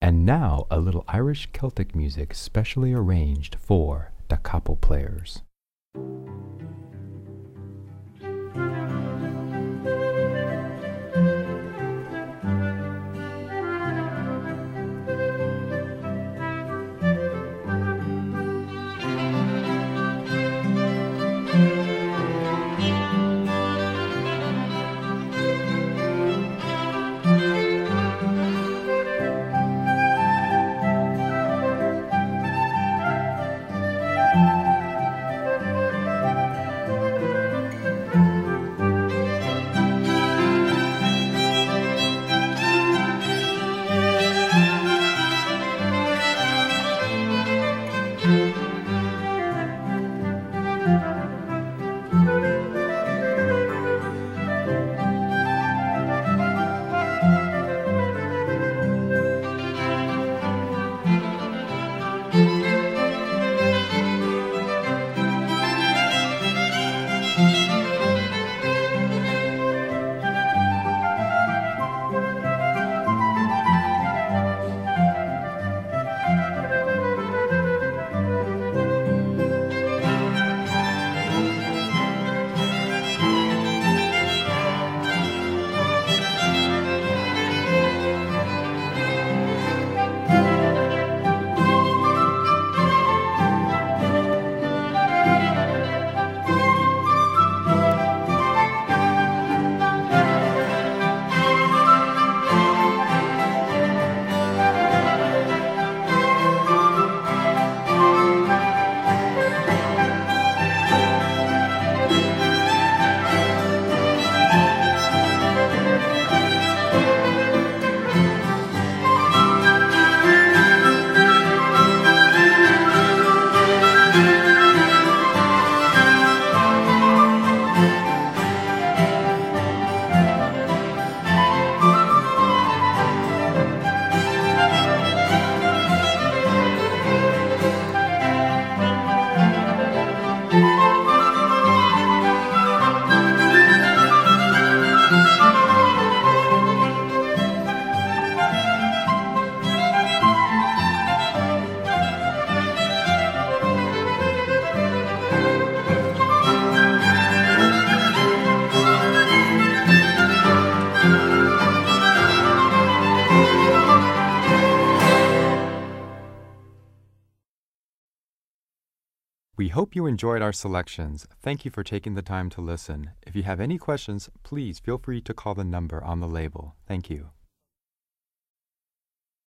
And now a little Irish Celtic music specially arranged for da capo players. We hope you enjoyed our selections. Thank you for taking the time to listen. If you have any questions, please feel free to call the number on the label. Thank you.